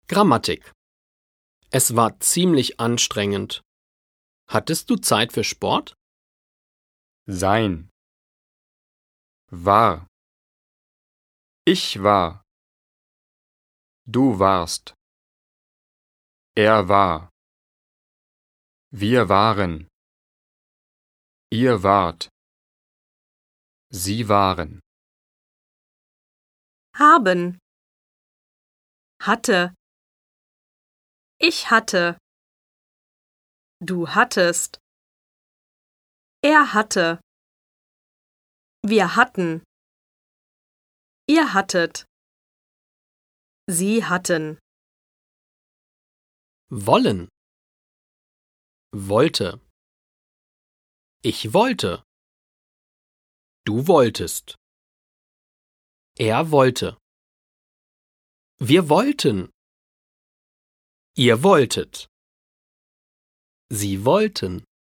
Grammatik. Es war ziemlich anstrengend. Hattest du Zeit für Sport? Sein. War. Ich war. Du warst. Er war. Wir waren. Ihr wart. Sie waren. Haben. Hatte. Ich hatte. Du hattest. Er hatte. Wir hatten. Ihr hattet. Sie hatten. Wollen. Wollte. Ich wollte. Du wolltest. Er wollte. Wir wollten. Ihr wolltet. Sie wollten.